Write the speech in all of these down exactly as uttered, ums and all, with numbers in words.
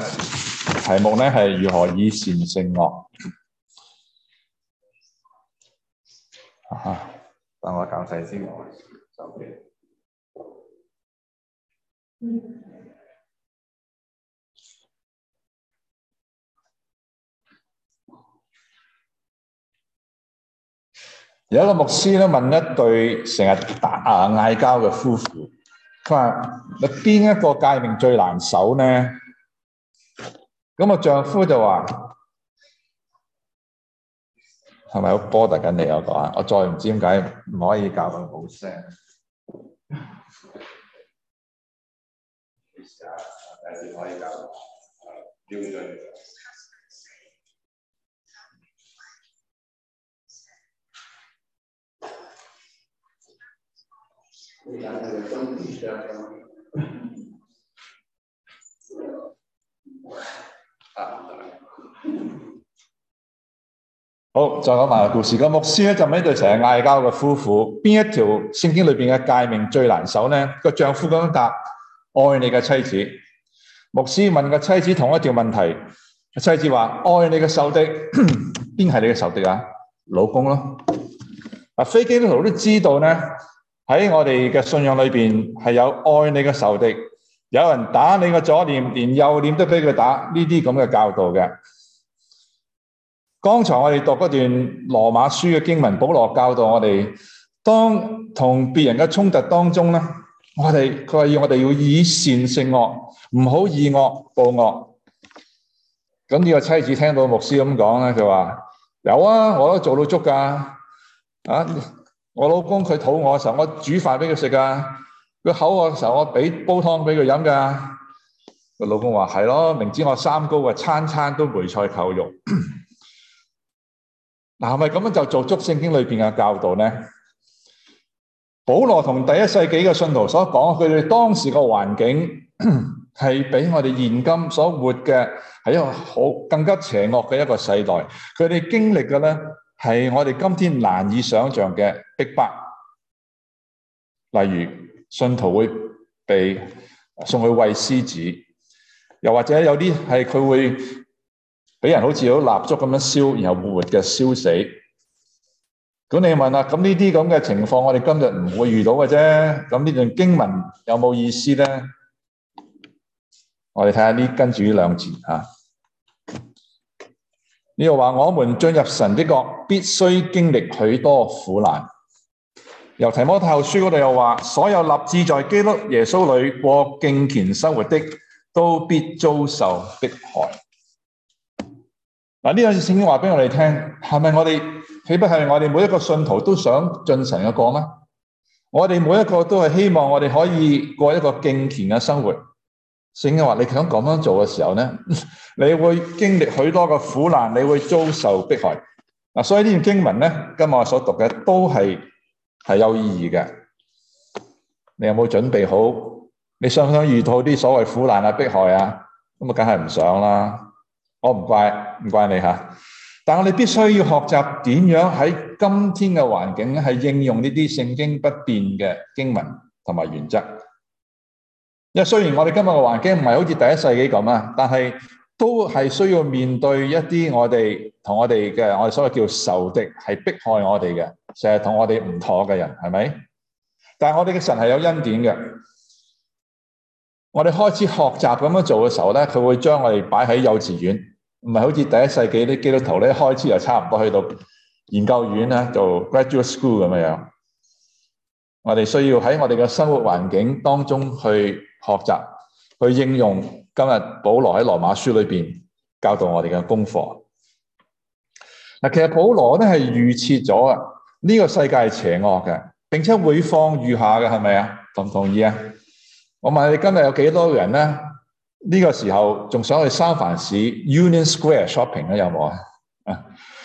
題目咧係如何以善勝惡。啊，等我搞細先。有一個牧師咧問一對成日打啊嗌交嘅夫婦，佢話：你邊一個誡命最難守呢？咁個丈夫就話：係咪好波突緊你我講啊？我再唔知點解唔可以教佢冇聲。可以教標準。好，再講埋個故事。個牧師咧就問一對成日嗌交嘅夫婦，邊一條聖經裏邊嘅誡命最難守呢？個丈夫咁樣答：愛你嘅妻子。牧師問個妻子同一條問題，妻子話：愛你嘅仇敵。邊係你嘅仇敵啊？老公咯。啊，非基督徒都知道咧，喺我哋嘅信仰裏邊係有愛你嘅仇敵，有人打你嘅左臉，連右臉都俾佢打，呢啲咁嘅教導嘅。剛才我哋讀嗰段羅馬書嘅經文，保羅教導我哋，當同別人嘅衝突當中咧，我哋佢話要我哋要以善勝惡，唔好以惡報惡。咁呢個妻子聽到牧師咁講咧，佢話：有啊，我都做到足噶。啊，我老公佢肚餓嘅時候，我煮飯俾佢食噶；佢口渴嘅時候，我俾煲湯俾佢飲噶。個老公話：係咯，明知我三高嘅，餐餐都梅菜扣肉。嗱，係咪咁樣就做足聖經裏邊嘅教導呢？保羅同第一世紀嘅信徒所講，佢哋當時個環境係比我哋現今所活嘅係一個好更加邪惡嘅一個世代。佢哋經歷嘅咧係我哋今天難以想象嘅逼迫，例如信徒會被送去餵獅子，又或者有啲係佢會俾人好似有蠟燭咁樣燒，然後活活嘅燒死。咁你問啦，咁呢啲咁嘅情況，我哋今日唔會遇到嘅啫。咁呢段經文有冇意思咧？我哋睇下呢跟住呢兩節嚇。呢度話：我們進入神的國，必須經歷許多苦難。由提摩太後書嗰度又話：所有立志在基督耶穌裏過敬虔生活的，都必遭受迫害。嗱，呢兩節聖經話俾我哋聽，係咪我哋豈不係我哋每一個信徒都想進神嘅國咩？我哋每一個都係希望我哋可以過一個敬虔嘅生活。聖經話你想咁樣做嘅時候咧，你會經歷許多嘅苦難，你會遭受迫害。嗱，所以呢段經文咧，今日我所讀嘅都係係有意義嘅。你有冇準備好？你想唔想遇到啲所謂苦難啊、迫害啊？咁啊，梗係唔想啦。我唔怪唔怪你吓，但我哋必須要學習點樣喺今天嘅環境係應用呢啲聖經不變嘅經文同埋原則。因為雖然我哋今日嘅環境唔係好似第一世紀咁啊，但係都係需要面對一啲我哋同我哋嘅我哋所謂叫仇敵，係迫害我哋嘅，成日同我哋唔妥嘅人，係咪？但係我哋嘅神係有恩典嘅。我哋開始學習咁樣做嘅時候咧，佢會將我哋擺喺幼稚園，唔係好似第一世紀啲基督徒咧，一開始就差唔多去到研究院咧做 graduate school 咁樣。我哋需要喺我哋嘅生活環境當中去學習，去應用今日保羅喺羅馬書裏邊教導我哋嘅功課。嗱，其實保羅咧係預設咗啊，呢個世界係邪惡嘅，並且會放餘下嘅，係咪啊？同唔同意啊？我問你今日有幾多人咧？呢個時候仲想去三藩市 Union Square shopping 咧？有冇啊？啊，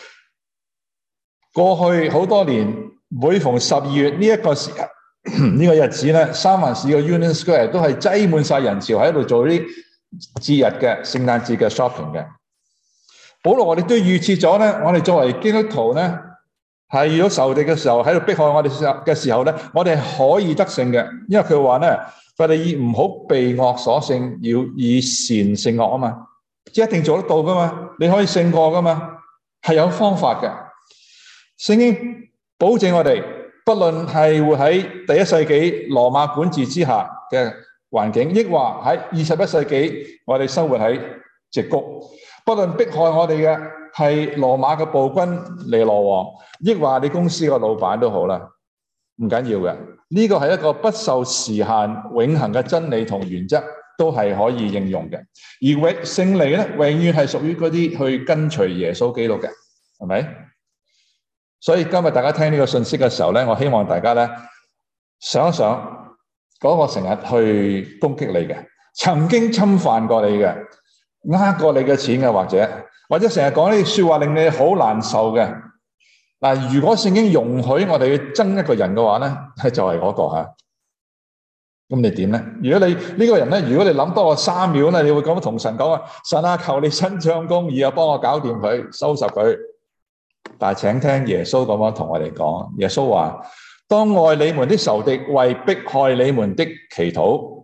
過去好多年，每逢十二月呢一個時呢個日子咧，三藩市嘅 Union Square 都係擠滿晒人潮喺度做啲節日嘅聖誕節嘅 shopping 嘅。保羅我哋都預設咗咧，我哋作為基督徒咧，係遇到仇敵嘅時候喺度迫害我哋嘅時候咧，我哋係可以得勝嘅，因為佢話咧。 佢哋以唔好被惡所勝，要以善勝惡啊嘛，即係一定做得到噶嘛，你可以勝過噶嘛，係有方法嘅。聖經保證我哋，不論係活喺第一世紀羅馬管治之下嘅環境，抑或喺二十一世紀我哋生活喺矽谷，不論迫害我哋嘅係羅馬嘅暴君尼羅王，抑或你公司個老闆都好啦，唔緊要嘅。呢個係一個不受時限、永恆嘅真理同原則，都係可以應用嘅。而永勝利咧，永遠係屬於嗰啲去跟隨耶穌基督嘅，係咪？所以今日大家聽呢個信息嘅時候咧，我希望大家咧想一想嗰個成日去攻擊你嘅、曾經侵犯過你嘅、呃過你嘅錢嘅，或者或者成日講呢啲說話令你好難受嘅。嗱，如果聖經容許我哋去憎一個人嘅話咧，就係嗰個吓。咁你點咧？如果你呢個人咧，如果你諗多我三秒咧，你會咁同神講啊：神啊，求你伸張公義啊，幫我搞掂佢，收拾佢。但係請聽耶穌咁樣同我哋講，耶穌話：當愛你們的仇敵，為迫害你們的祈禱。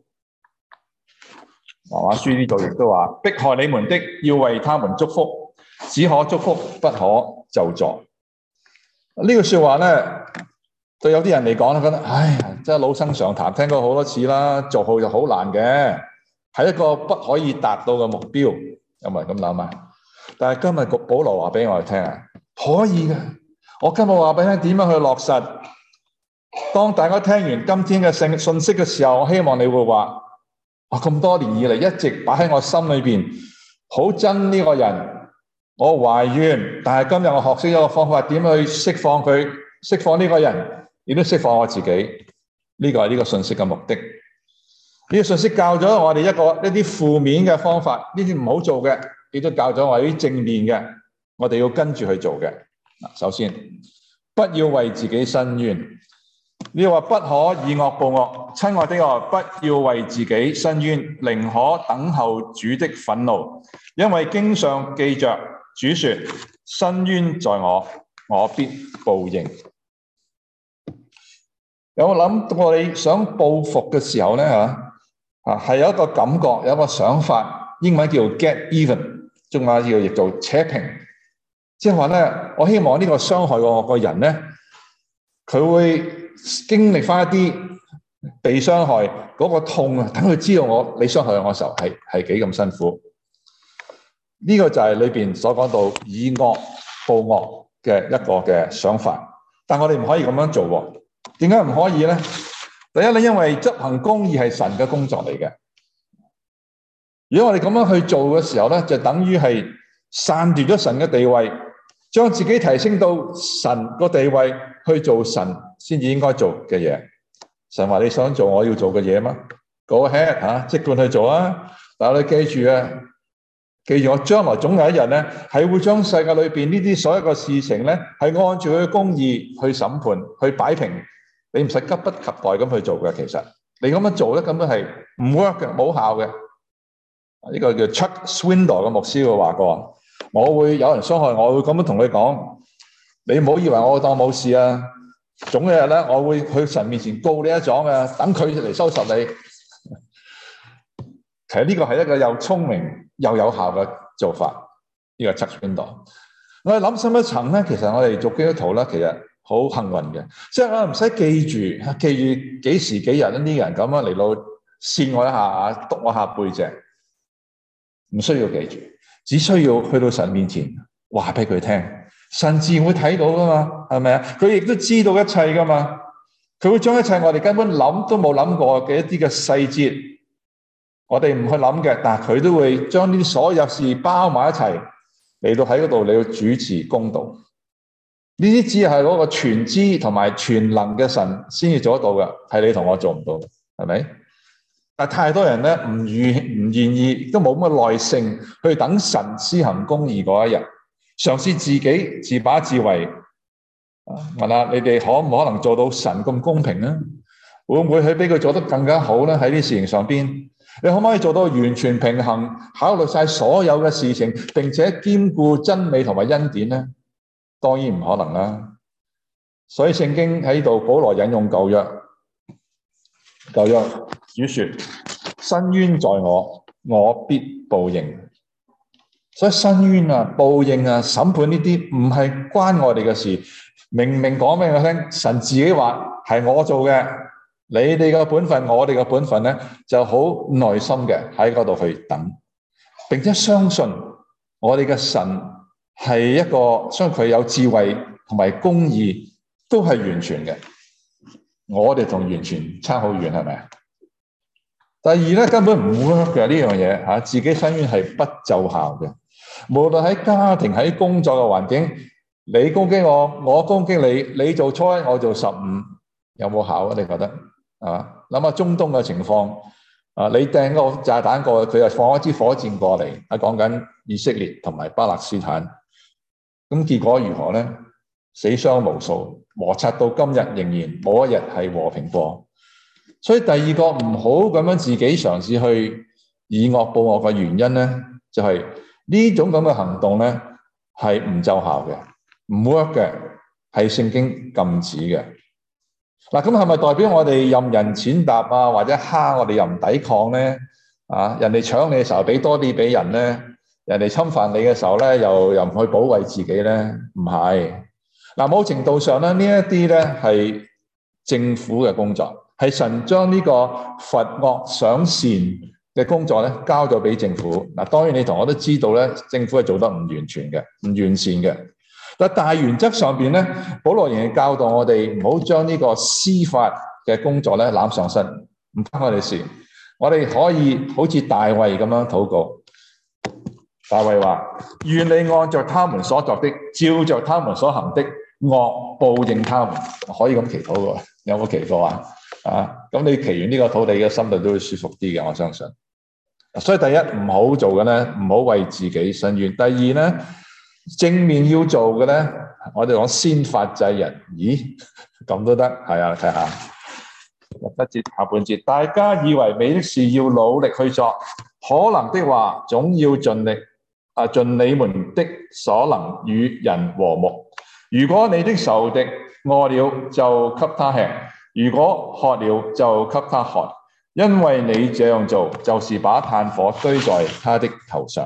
羅馬書呢度亦都話：迫害你們的，要為他們祝福，只可祝福，不可咒詛。呢句說話咧，對有啲人嚟講咧，覺得唉呀，真係老生常談，聽過好多次啦，做好就好難嘅，係一個不可以達到嘅目標，有冇人咁諗啊？但係今日保羅話俾我哋聽啊，可以嘅。我今日話俾你聽點樣去落實。當大家聽完今天嘅信信息嘅時候，我希望你會話：我咁多年以嚟一直擺喺我心裏邊，好憎呢個人。我懷怨，但係今日我學識咗個方法，點去釋放佢，釋放呢個人，亦都釋放我自己。呢個係呢個信息嘅目的。呢個信息教咗我哋一個一啲負面嘅方法，呢啲唔好做嘅，亦都教咗我哋啲正面嘅，我哋要跟住去做嘅。嗱，首先不要為自己申冤。呢話不可以惡報惡，親愛的我，不要為自己申冤，寧可等候主的憤怒，因為經上記着。主說：申冤在我，我必報應。有冇諗到我哋想報復嘅時候咧？吓啊，係有一個感覺，有一個想法，英文叫 get even， 中文叫譯做扯平。即係話咧，我希望呢個傷害我個人咧，佢會經歷翻一啲被傷害嗰個痛啊，等佢知道我你傷害我嘅時候係係幾咁辛苦。呢個就係裏邊所講到以惡報惡嘅一個嘅想法，但我哋唔可以咁樣做喎。點解唔可以咧？第一咧，因為執行公義係神嘅工作嚟嘅。如果我哋咁樣去做嘅時候咧，就等於係篡奪咗神嘅地位，將自己提升到神個地位去做神先至應該做嘅嘢。神話你想做我要做嘅嘢嗎？ Go ahead 吓，即管去做啊！但係你記住啊！記住，我將來總有一日咧，係會將世界裏邊呢啲所有嘅事情咧，係按照佢嘅公義去審判、去擺平。你唔使急不及待咁去做嘅。其實你咁樣做咧，根本係唔 work 嘅，冇效嘅。呢個叫 Chuck Swindoll 嘅牧師會話過：我會有人傷害我，我會咁樣同佢講，你唔好以為我當冇事啊。總有一日咧，我會去神面前告你一狀嘅，等佢嚟收拾你。其實呢個係一個又聰明又有效嘅做法，呢、這個 Chuck Swindoll。我哋諗深一層咧，其實我哋做基督徒咧，其實好幸運嘅，即係我唔使記住記住幾時幾日呢啲人咁樣嚟到扇我一下，督我下背脊，唔需要記住，只需要去到神面前話俾佢聽，神自然會睇到噶嘛，係咪啊？佢亦都知道一切噶嘛，佢會將一切我哋根本諗都冇諗過嘅一啲嘅細節，我哋唔去諗嘅，但係佢都會將呢啲所有事包埋一齊嚟到喺嗰度，你要主持公道。呢啲只係嗰個全知同埋全能嘅神先至做得到嘅，係你同我做唔到，係咪？但太多人咧唔願唔願意，都冇咁嘅耐性去等神施行公義嗰一日，嘗試自己自把自為。問下你哋可唔可能做到神咁公平呢？會唔會去俾佢做得更加好咧？喺呢啲事情上邊，你可唔可以做到完全平衡，考慮晒所有嘅事情，並且兼顧真理同埋恩典咧？當然唔可能啦。所以聖經喺度保羅引用舊約， 舊約主說：伸冤在我，我必報應。所以伸冤啊、報應啊、審判呢啲唔係關我哋嘅事。明明講俾我聽，神自己話係我做嘅。你哋嘅本分，我哋嘅本分咧，就好耐心嘅喺嗰度去等，並且相信我哋嘅神係一個，相信佢有智慧同埋公義，都係完全嘅。我哋同完全差好遠，係咪？第二咧，根本唔 work 嘅呢樣嘢吓，自己伸冤係不奏效嘅。無論喺家庭、喺工作嘅環境，你攻擊我，我攻擊你，你做初一，我做十五，有冇效啊？你覺得啊？諗下中東嘅情況啊，你掟個炸彈過去，佢又放一支火箭過嚟，係講緊以色列同埋巴勒斯坦，咁結果如何咧？死傷無數，摩擦到今日仍然冇一日係和平過。所以第二個唔好咁樣自己嘗試去以惡報惡嘅原因咧，就係、是、呢種咁嘅行動咧係唔奏效嘅，唔 work 嘅，係聖經禁止嘅。嗱，咁係咪代表我哋任人踐踏啊，或者蝦我哋又唔抵抗咧？啊，人哋搶你嘅時候俾多啲俾人咧，人哋侵犯你嘅時候咧又又唔去保衛自己咧？唔係。嗱，某程度上咧，呢一啲咧係政府嘅工作，係神將呢個罰惡賞善嘅工作咧交咗俾政府。嗱，當然你同我都知道咧，政府係做得唔完全嘅，唔完善嘅。但大原則上邊咧，保羅仍然教導我哋唔好將呢個司法嘅工作咧攬上身，唔關我哋事。我哋可以好似大衛咁樣禱告。大衛話：願你按照他們所作的，照着他們所行的惡報應他們。可以咁祈禱嘅，有冇祈過啊？啊，咁你祈完呢個土地嘅心度都會舒服啲嘅，我相信。所以第一唔好做嘅咧，唔好為自己伸冤。第二咧，正面要做嘅咧，我哋講先發制人。咦，咁都得？係啊，睇下第一節下半節，大家以為美的事要努力去做，可能的話總要盡力。啊！盡你們的所能與人和睦。如果你的仇敵餓了，就給他吃；如果渴了，就給他喝。因為你這樣做，就是把炭火堆在他的頭上。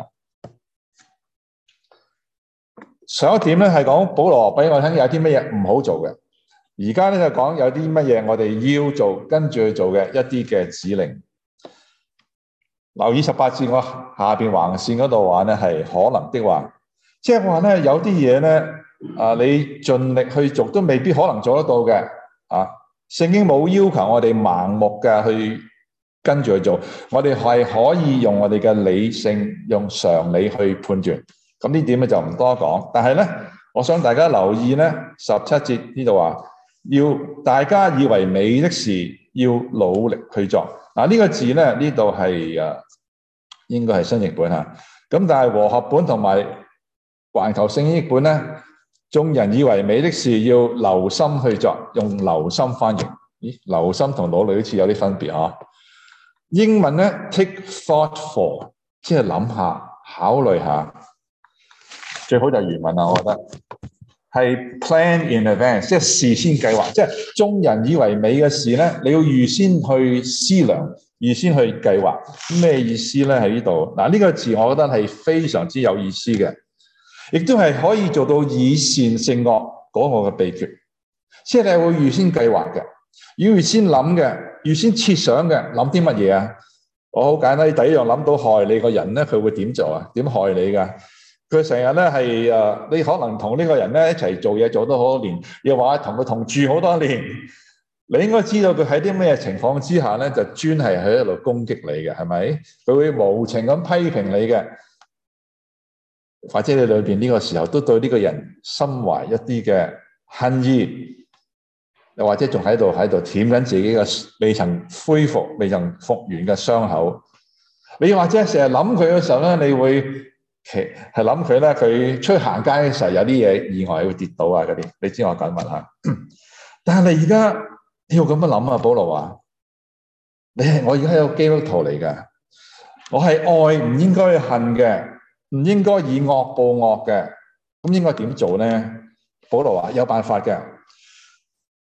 上一點咧係講保羅俾我聽有啲乜嘢唔好做嘅，而家咧就講有啲乜嘢我哋要做，跟住去做嘅一啲嘅指令。留意十八節，我下邊橫線嗰度話咧係可能的話，即係話咧有啲嘢咧啊，你盡力去做都未必可能做得到嘅啊。聖經冇要求我哋盲目嘅去跟住去做，我哋係可以用我哋嘅理性、用常理去判斷。咁呢點咧就唔多講，但係咧，我想大家留意咧十七節呢度話，要大家以為美的事要努力去做。嗱、啊、呢、這個字咧呢度係誒應該係新譯本嚇，咁但係和合本同埋環球聖經譯本咧，眾人以為美的事要留心去做，用留心翻譯。咦，留心同努力好似有啲分別啊。英文咧 take thought for， 即係諗下、考慮下，最好就係原文啦，我覺得係 plan in advance， 即係事先計劃，即係眾人以為美嘅事咧，你要預先去思量。預先去計劃，咩意思咧？喺呢度嗱，呢個字我覺得係非常之有意思嘅，亦都係可以做到以善勝惡嗰個嘅秘訣。即係你會預先計劃嘅，要預先諗嘅，預先設想嘅，諗啲乜嘢啊？我好簡單，第一樣諗到害你個人咧，佢會點做啊？點害你噶？佢成日咧係誒，你可能同呢個人咧一齊做嘢做咗好多年，又話同佢同住好多年。你應該知道佢喺啲咩情況之下咧，就專係喺度攻擊你嘅，係咪？佢會無情咁批評你嘅，或者你裏邊呢個時候都對呢個人心懷一啲嘅恨意，又或者仲喺度喺度舔緊自己嘅未曾恢復、未曾復原嘅傷口。你或者成日諗佢嘅時候咧，你會其係諗佢咧，佢出去行街嘅時候有啲嘢意外會跌倒啊嗰啲，你知我講乜嚇？但係你而家。你要咁樣諗啊，保羅話：你係我而家係個基督徒嚟㗎，我係愛唔應該恨嘅，唔應該以惡報惡嘅。咁應該點做咧？保羅話有辦法嘅。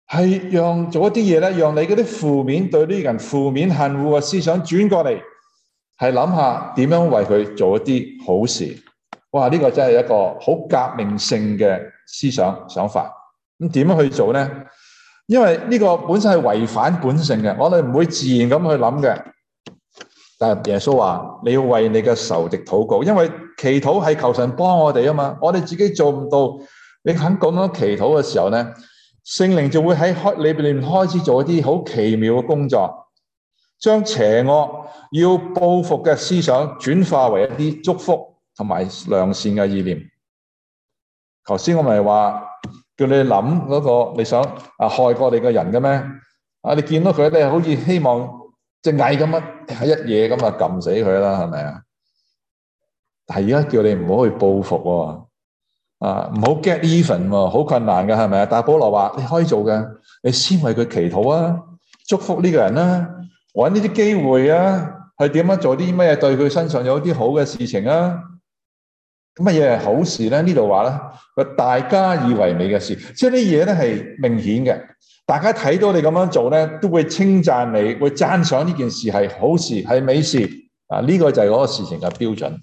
係讓做一啲嘢咧，讓你嗰啲負面對呢啲人負面恨惡嘅思想轉過嚟，係諗下點樣為佢做一啲好事。哇！呢個真係一個好革命性嘅思想想法。咁點樣去做咧？因為呢個本身係違反本性嘅，我哋唔會自然咁去諗嘅。但係耶穌話：你要為你嘅仇敵禱告，因為祈禱係求神幫我哋啊嘛。我哋自己做唔到，你肯咁樣祈禱嘅時候咧，聖靈就會喺開裏邊開始做一啲好奇妙嘅工作，將邪惡要報復嘅思想轉化為一啲祝福同埋良善嘅意念。頭先我咪話叫你諗嗰個你想啊害過你嘅人嘅咩？啊，你見到佢咧，好似希望隻蟻咁樣喺一嘢咁啊撳死佢啦，係咪啊？但係而家叫你唔好去報復喎，啊，唔好 get even 喎，好困難嘅係咪啊？但係保羅話你可以做嘅，你先為佢祈禱啊，祝福呢個人啦，搵呢啲機會啊，去點樣做啲咩對佢身上有啲好嘅事情啊？乜嘢係好事咧？呢度話咧，佢大家以為美嘅事，即係啲嘢咧係明顯嘅，大家睇到你咁樣做咧，都會稱讚你，會讚賞呢件事係好事，係美事啊！呢個就係嗰個事情嘅標準。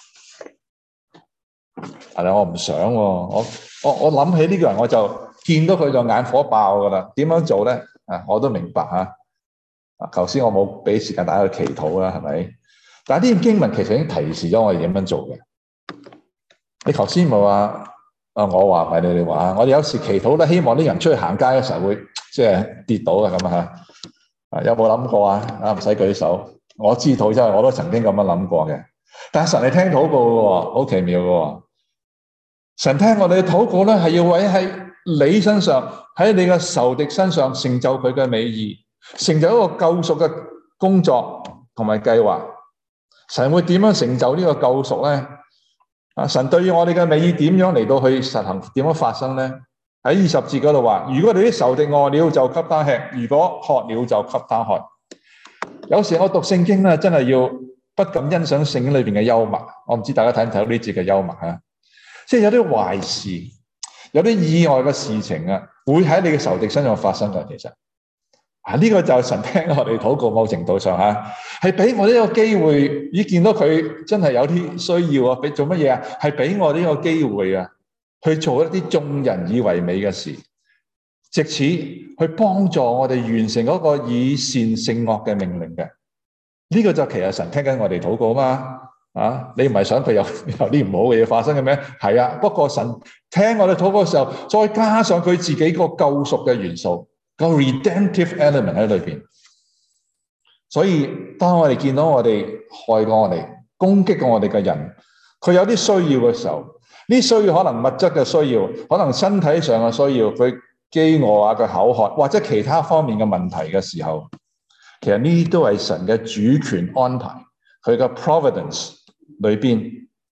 係啦，我唔想喎，我我我諗起呢個人，我就見到佢就眼火爆噶啦。點樣做咧？啊，我都明白吓。啊，頭先我冇俾時間大家去祈禱啦，係咪？但係呢段經文其實已經提示咗我哋點樣做嘅。你頭先咪話啊，我話唔係你哋話，我哋有時祈禱咧，希望啲人出去行街嘅時候會即係跌倒嘅咁啊嚇。有冇諗過啊？啊，唔使舉手，我知道，因為我都曾經咁樣諗過嘅。但係神係聽禱告嘅喎，好奇妙嘅喎。神聽我哋嘅禱告咧，係要為喺你身上，喺你嘅仇敵身上成就佢嘅美意，成就一個救贖嘅工作同埋計劃。神會點樣成就呢個救贖咧？啊！神對於我哋嘅美意點樣嚟到去實行？點樣發生咧？喺二十節嗰度話：如果你啲仇敵餓了，就給他吃；如果渴了，就給他喝。有時我讀聖經咧，真係要不禁欣賞聖經裏邊嘅幽默。我唔知大家睇唔睇到呢節嘅幽默啊？即係有啲壞事，有啲意外嘅事情啊，會喺你嘅仇敵身上發生嘅。其實啊，呢個就係神聽我哋禱告，某程度上吓係俾我呢個機會，咦，見到佢真係有啲需要啊，俾做乜嘢啊？係俾我呢個機會啊，去做一啲眾人以為美嘅事，藉此去幫助我哋完成嗰個以善勝惡嘅命令嘅。呢個就其實神聽緊我哋禱告嘛。啊，你唔係想佢有有啲唔好嘅嘢發生嘅咩？係啊，不過神聽我哋禱告嘅時候，再加上佢自己個救贖嘅元素。個 redemptive element 喺裏邊，所以當我哋見到我哋害過我哋、攻擊過我哋嘅人，佢有啲需要嘅時候，呢需要可能物質嘅需要，可能身體上嘅需要，佢飢餓啊、佢口渴或者其他方面嘅問題嘅時候，其實呢啲都係神嘅主權安排，佢嘅 providence 裏邊，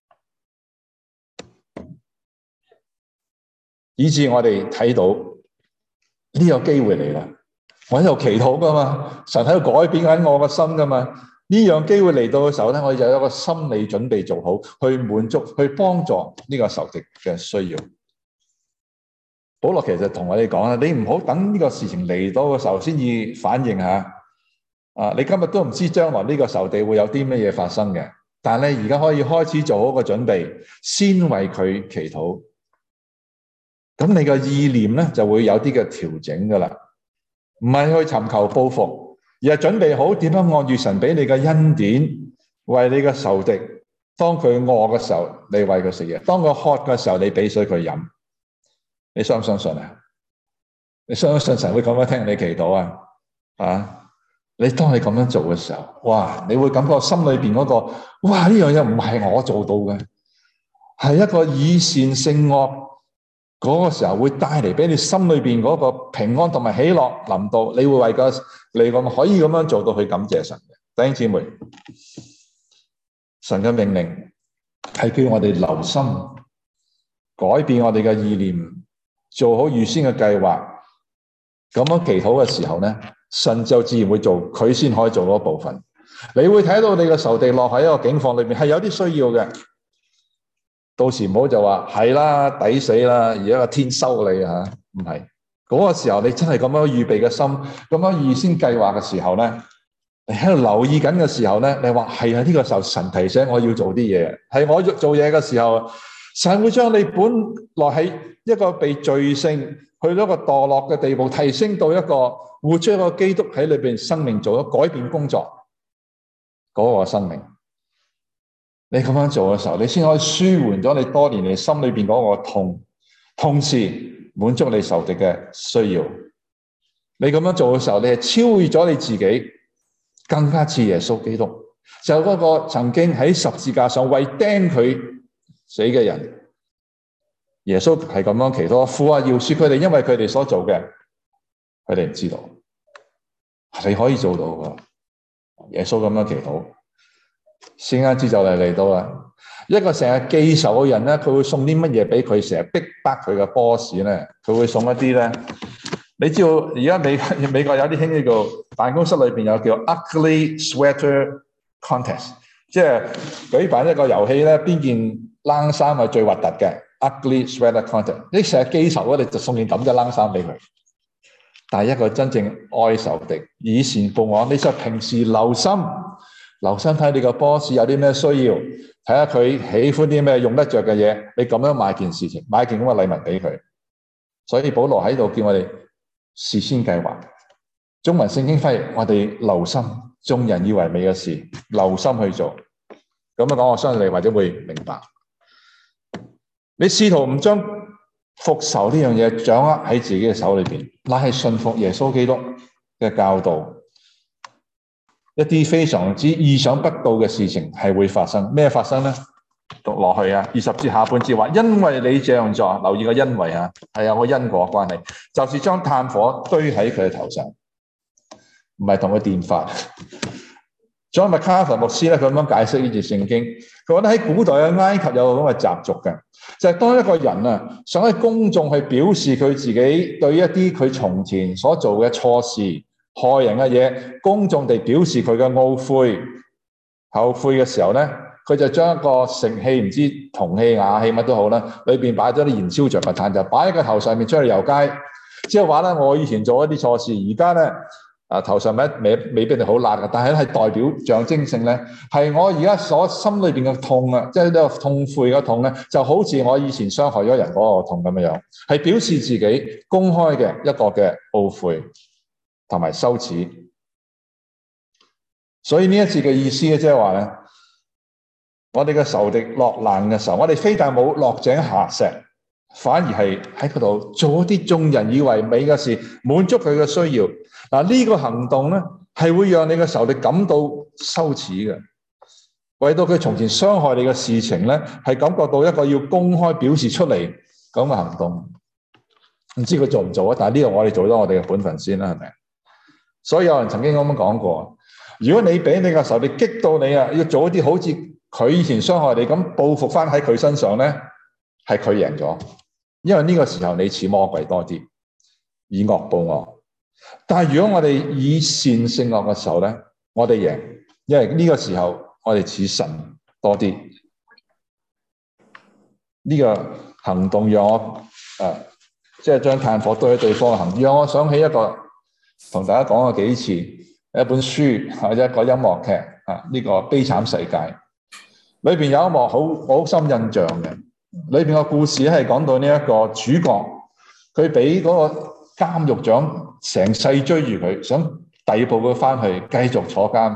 以致我哋睇到。呢個機會嚟啦！我喺度祈禱噶嘛，神喺度改變緊我個心噶嘛。呢樣機會嚟到嘅時候咧，我就有一個心理準備做好，去滿足、去幫助呢個仇敵嘅需要。保羅其實同我哋講啦，你唔好等呢個事情嚟到嘅時候先至反應下。啊，你今日都唔知將來呢個仇敵會有啲乜嘢發生嘅，但係你而家可以開始做好個準備，先為佢祈禱。咁你個意念咧就會有啲嘅調整噶啦，唔係去尋求報復，而係準備好點樣按住神俾你嘅恩典，為你嘅仇敵。當佢餓嘅時候，你餵佢食嘢；當佢渴嘅時候，你俾水佢飲。你相唔相信啊？你相信神會咁樣聽你祈禱啊？啊！你當你咁樣做嘅時候，哇！你會感覺心裏邊嗰個，哇！呢樣嘢唔係我做到嘅，係一個以善勝惡。嗰個時候會帶嚟俾你心裏邊嗰個平安同埋喜樂臨到，你會為個你咁可以咁樣做到去感謝神嘅。弟兄姊妹，神嘅命令係叫我哋留心改變我哋嘅意念，做好預先嘅計劃。咁樣祈禱嘅時候咧，神就自然會做，佢先可以做嗰部分。你會睇到你嘅仇敵落喺一個境況裏面係有啲需要嘅。到時唔好就話係啦，抵死啦，而家個天收你啊，唔係嗰個時候，你真係咁樣預備嘅心，咁樣預先計劃嘅時候咧，你喺度留意緊嘅時候咧，你話係啊，呢個時候神提醒我要做啲嘢，係我做嘢嘅時候，神會將你本來喺一個被罪性去到一個墮落嘅地步，提升到一個活出一個基督喺裏邊生命做咗改變工作嗰個生命。你咁樣做嘅時候，你先可以舒緩咗你多年嚟心裏邊嗰個痛，同時滿足你仇敵嘅需要。你咁樣做嘅時候，你係超越咗你自己，更加似耶穌基督，就嗰個曾經喺十字架上為釘佢死嘅人。耶穌係咁樣祈禱，父啊，饒恕佢哋，因為佢哋所做嘅，佢哋唔知道。你可以做到噶，耶穌咁樣祈禱。聖誕節就嚟嚟到啦，一個成日記仇嘅人咧，佢會送啲乜嘢俾佢？成日逼迫佢嘅 boss 咧，佢會送一啲咧。你知道而家美美國有啲興呢個辦公室裏邊有叫 ugly sweater contest， 即係舉辦一個遊戲咧，邊件冷衫係最核突嘅 ugly sweater contest。你成日記仇咧，你就送件咁嘅冷衫俾佢。但係一個真正愛仇敵、以善報惡，你就平時留心。留心睇你個 boss 有啲咩需要，睇下佢喜歡啲咩用得着嘅嘢，你咁樣買件事情，買件咁嘅禮物俾佢。所以保羅喺度叫我哋事先計劃。中文聖經翻譯，我哋留心眾人以為美嘅事，留心去做。咁樣講，我相信你或者會明白。你試圖唔將復仇呢樣嘢掌握喺自己嘅手裏邊，乃係信服耶穌基督嘅教導。一啲非常之意想不到嘅事情係會發生，咩發生呢？讀落去啊，二十節下半節話，因為你這樣做，留意個因為啊，係有個因果關係，就是將炭火堆喺佢嘅頭上，唔係同佢電發。John MacArthur 牧師咧，佢咁樣解釋呢節聖經，佢覺得喺古代嘅埃及有個咁嘅習俗嘅，就係、是、當一個人啊想喺公眾去表示佢自己對一啲佢從前所做嘅錯事、害人嘅嘢，公眾地表示佢嘅懊悔、後悔嘅時候咧，佢就將一個盛器，唔知銅器、瓦器乜都好啦，裏邊擺咗啲燃燒着嘅炭，就擺喺個頭上面出去遊街，之後話咧，我以前做一啲錯事，而家咧啊頭上面未未必係好辣嘅，但係咧係代表象徵性咧，係我而家所心裏邊嘅痛啊，即係呢個痛悔嘅痛咧，就好似我以前傷害咗人嗰個痛咁樣樣，係表示自己公開嘅一個嘅懊悔同埋羞恥。所以呢一次嘅意思咧，即係話咧，我哋嘅仇敵落難嘅時候，我哋非但冇落井下石，反而係喺嗰度做一啲眾人以為美嘅事，滿足佢嘅需要。嗱，呢個行動咧，係會讓你嘅仇敵感到羞恥嘅，為到佢從前傷害你嘅事情咧，係感覺到一個要公開表示出嚟咁嘅行動。唔知佢做唔做啊？但係呢個我哋做咗我哋嘅本分先啦，係咪？所以有人曾經咁樣講過，如果你俾你嘅仇敵激到你啊，要做一啲好似佢以前傷害你咁報復翻喺佢身上咧，係佢贏咗，因為呢個時候你似魔鬼多啲，以惡報惡。但係如果我哋以善勝惡嘅時候咧，我哋贏，因為呢個時候我哋似神多啲。呢、這個行動讓我誒，即係將炭火堆喺對方嘅行動，讓我想起一個同大家講過幾次一本書或者一個音樂劇啊，呢、這個悲慘世界裏邊有一幕好好深印象嘅，裏邊個故事係講到呢一個主角，佢俾嗰個監獄長成世追住佢，想逮捕佢翻去繼續坐監，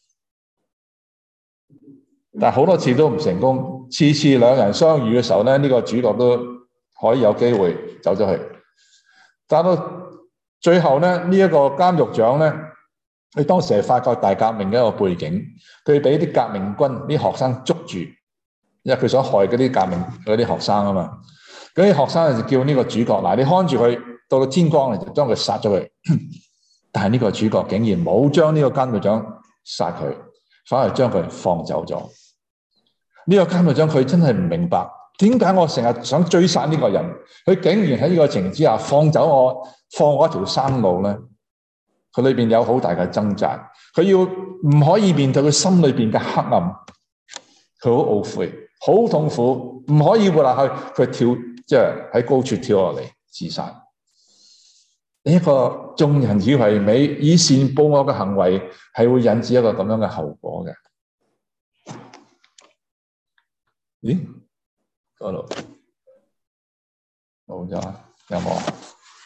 但係好多次都唔成功。次次兩人相遇嘅時候咧，呢、這個主角都可以有機會走咗去，但到最後咧，呢、這、一個監獄長咧，佢當時係法國大革命嘅一個背景，佢俾啲革命軍啲學生捉住，因為佢想害嗰啲革命嗰啲學生啊嘛。嗰啲學生就叫呢個主角，嗱，你看住佢，到到天光你就將佢殺咗佢。但係呢個主角竟然冇將呢個監獄長殺佢，反而將佢放走咗。呢、這個監獄長佢真係唔明白，點解我成日想追殺呢個人，佢竟然喺呢個情之下放走我，放我一條生路咧？佢裏邊有好大嘅掙扎，佢要唔可以面對佢心裏邊嘅黑暗，佢好懊悔，好痛苦，唔可以活落去，佢跳即係喺高處跳落嚟自殺。 一個眾人以為美、以善報惡嘅行為，係會引致一個咁樣嘅後果嘅。咦？嗰度冇咗，有冇啊？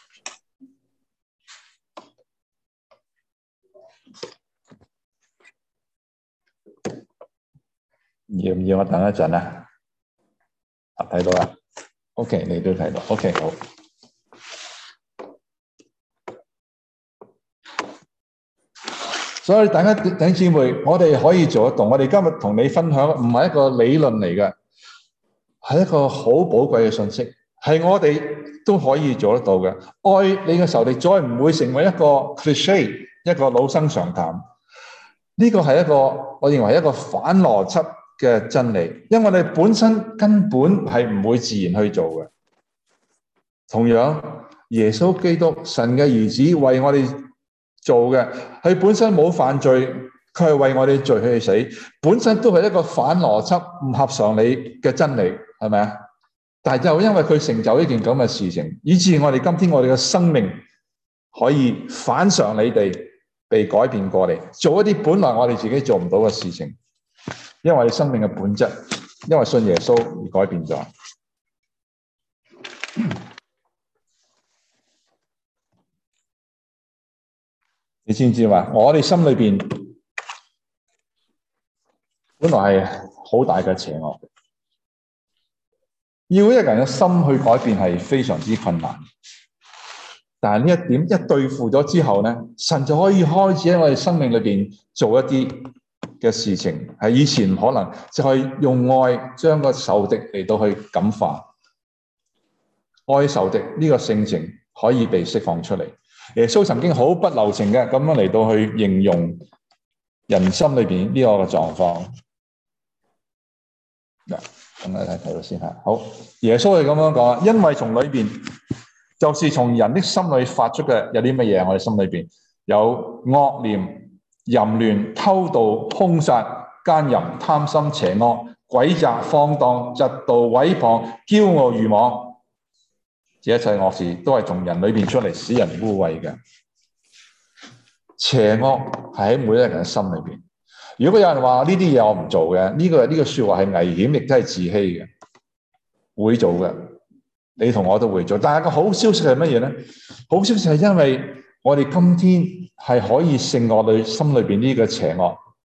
要唔要我等一陣啊？睇到啦 ，OK， 你都睇到 ，OK， 好。所以大家弟兄姊妹，我哋可以做得到。我哋今日同你分享唔係一個理論嚟嘅，係一個好寶貴嘅信息，係我哋都可以做得到嘅。愛你嘅仇敵再唔會成為一個 cliché， 一個老生常談。呢個係一個我認為一個反邏輯嘅真理，因為我哋本身根本係唔會自然去做嘅。同樣，耶穌基督神嘅兒子為我哋做嘅，佢本身冇犯罪，佢係為我哋罪去死，本身都係一個反邏輯、唔合常理嘅真理，係咪啊？但係就因為佢成就呢件咁嘅事情，以致我哋今天我哋嘅生命可以反常理地被改變過嚟，做一啲本來我哋自己做唔到嘅事情，因為我哋生命嘅本質，因為信耶穌而改變咗。你知唔知嘛？我哋心裏邊本來係好大嘅邪惡，要一個人嘅心去改變係非常之困難。但係呢一點一對付咗之後咧，神就可以開始喺我哋生命裏邊做一啲嘅事情，係以前唔可能，就係用愛將個仇敵嚟到去感化，愛仇敵呢個性情可以被釋放出嚟。耶穌曾經好不留情嘅咁樣嚟到去形容人心裏邊呢個嘅狀況。嗱，咁我睇睇到先吓。好，耶穌係咁樣講，因為從裏邊就是從人的心裏發出嘅有啲乜嘢？我哋心裏邊有惡念、淫亂、偷盜、兇殺、奸淫、貪心、邪惡、詭詐、放蕩、嫉妒、毀謗、驕傲、愚妄。這一切惡事都係從人裏邊出嚟，使人污穢嘅。邪惡係喺每一個人嘅心裏邊。如果有人話呢啲嘢我唔做嘅，呢個呢個說話係危險，亦都係自欺嘅。會做嘅，你同我都會做。但係個好消息係乜嘢咧？好消息係因為我哋今天係可以勝我哋心裏邊呢個邪惡，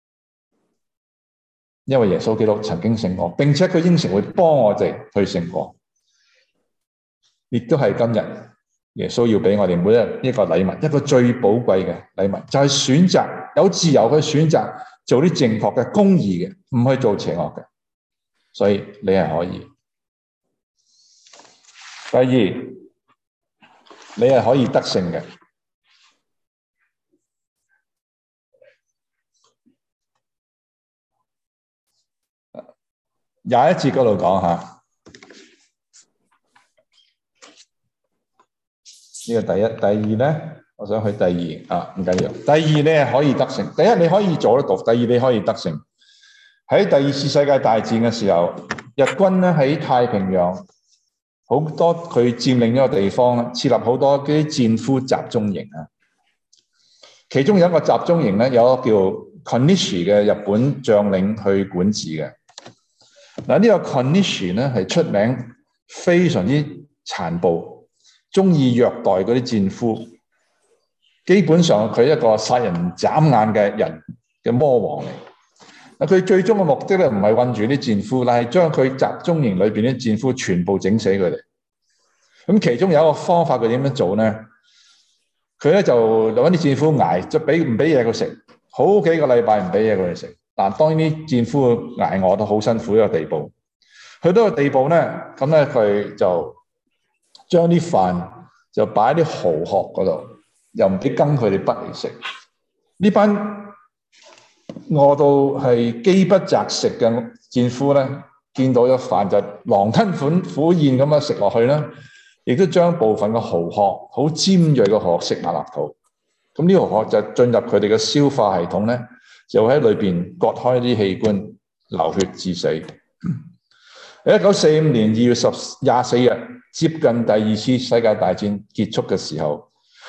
因為耶穌基督曾經勝過，並且佢應承會幫我哋去勝過。亦都係今日耶穌要俾我哋每一日一個禮物，一個最寶貴嘅禮物，就係選擇有自由去選擇做啲正確嘅、公義嘅，唔去做邪惡嘅。所以你係可以。第二，你係可以得勝嘅。廿一節嗰度講下。呢個第一，第二咧，我想去第二啊，唔緊要。第二你係可以得勝，第一你可以做得到，第二你可以得勝。喺第二次世界大戰嘅時候，日軍咧喺太平洋好多佢佔領咗個地方啦，設立好多啲戰俘集中營啊。其中有一個集中營咧，有一個叫 Konishi 嘅日本將領去管治嘅。嗱，呢個 Konishi 咧係出名非常之殘暴。中意虐待嗰啲戰俘，基本上佢一個殺人眨眼嘅人嘅魔王嚟。嗱，佢最終嘅目的咧，唔係困住啲戰俘，但係將佢集中營裏邊啲戰俘全部整死佢哋。咁其中有一個方法，佢點樣做咧？佢咧就揾啲戰俘捱，就俾唔俾嘢佢食，好幾個禮拜唔俾嘢佢哋食。但當然啲戰俘捱餓都好辛苦一個地步。去到個地步咧，咁咧佢就將啲飯就擺喺啲蠔殼嗰度，又唔俾羹佢哋筆嚟食。呢班餓到係飢不擇食嘅戰俘咧，見到咗飯就狼吞虎虎咽咁樣食落去啦，亦都將部分嘅蠔殼好尖銳嘅蠔殼食埋落肚。咁呢個蠔殼就進入佢哋嘅消化系統咧，就喺裏邊割開啲器官，流血致死。喺一九四五年二月十廿四日，接近第二次世界大戰結束嘅時候，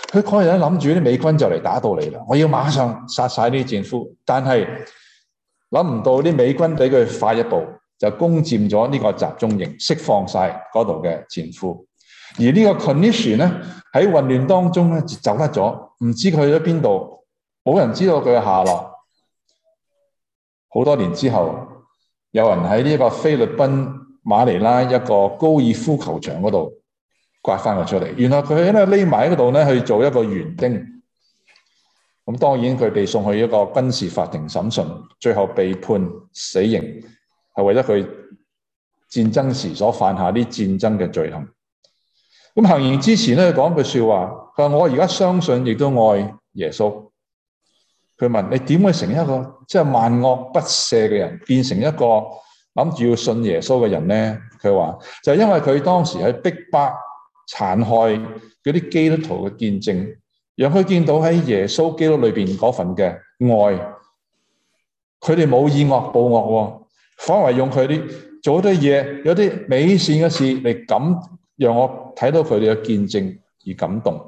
佢嗰日咧諗住啲美軍就嚟打到嚟啦，我要馬上殺晒呢啲戰俘。但係諗唔到啲美軍比佢快一步，就攻佔咗呢個集中營，釋放晒嗰度嘅戰俘。而呢個 Konishi 咧喺混亂當中咧就走得咗，唔知佢去咗邊度，冇人知道佢嘅下落。好多年之後，有人喺呢個菲律賓馬尼拉一個高爾夫球場嗰度刮翻佢出嚟，原來佢喺度匿埋喺嗰度咧去做一個園丁。咁當然佢被送去一個軍事法庭審訊，最後被判死刑，係為咗佢戰爭時所犯下啲戰爭嘅罪行。咁行刑之前咧，佢講句說話，佢話我而家相信亦都愛耶穌。佢問你點會成一個即係萬惡不赦嘅人，變成一個諗住要信耶穌嘅人咧？佢話就係因為佢當時喺逼迫、殘害嗰啲基督徒嘅見證，讓佢見到喺耶穌基督裏邊嗰份嘅愛。佢哋冇以惡報惡，反為用佢啲做啲嘢，有啲美善嘅事嚟感，讓我睇到佢哋嘅見證而感動。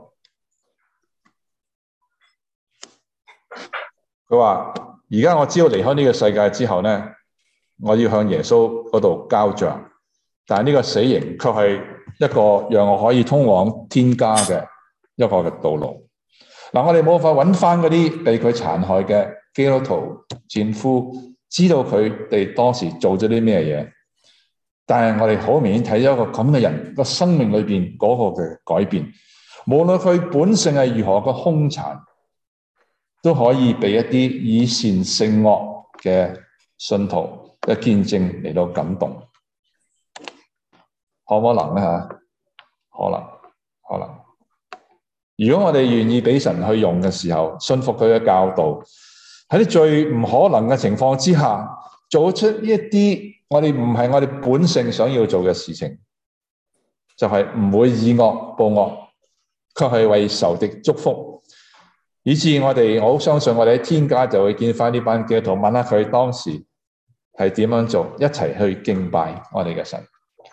佢話而家我知道離開呢個世界之後咧，我要向耶穌嗰度交賬，但係呢個死刑卻係一個讓我可以通往天家嘅一個嘅道路。嗱，我哋冇法揾翻嗰啲被佢殘害嘅基督徒戰俘，知道佢哋當時做咗啲咩嘢，但係我哋好明顯睇咗一個咁嘅人個生命裏邊嗰個嘅改變，無論佢本性係如何嘅兇殘，都可以被一啲以善勝惡嘅信徒嘅見證嚟到感動。可唔可能咧吓？可能，可能。如果我哋願意俾神去用嘅時候，信服佢嘅教導，喺啲最唔可能嘅情況之下，做出呢一啲我哋唔係我哋本性想要做嘅事情，就係唔會以惡報惡，卻係為仇敵祝福，以致我哋我好相信我哋喺天家就會見翻呢班基督徒，問下佢當時係點樣做，一齊去敬拜我哋嘅神。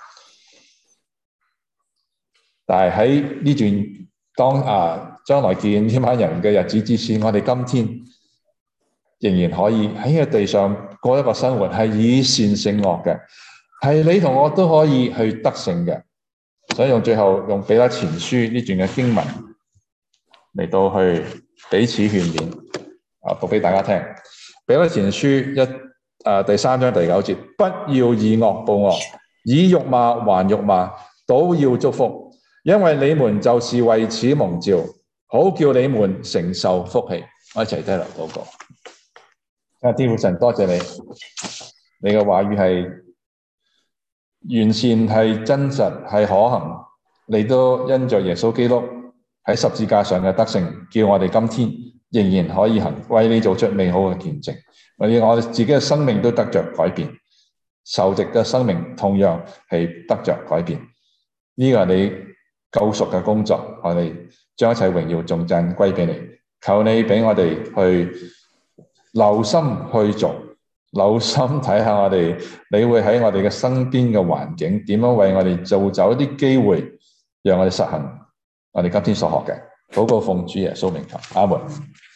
但係喺呢段當啊將來見呢班人嘅日子之前，我哋今天仍然可以喺呢個地上過一個生活係以善勝惡嘅，係你同我都可以去得勝嘅。所以用最後用彼得前書呢段嘅經文嚟到去彼此勸勉，啊讀俾大家聽。彼得前書一啊第三章第九節，不要以惡報惡，以辱罵還辱罵，都要祝福。因為你們就是為此蒙召，好叫你們承受福氣。我一齊低頭禱告。啊，天父神，多謝你，你嘅話語係完善、係真實、係可行。你都因着耶穌基督喺十字架上嘅得勝，叫我哋今天仍然可以行，為你做出美好嘅見證。為我哋自己嘅生命都得着改變，仇敵嘅生命同樣係得着改變。呢個係你救贖嘅工作，我哋將一切榮耀頌讚歸俾你。求你俾我哋去留心去做，留心睇下我哋，你會喺我哋嘅身邊嘅環境點樣為我哋造就一啲機會，讓我哋實行我哋今天所學嘅。禱告奉主耶穌名求，阿門。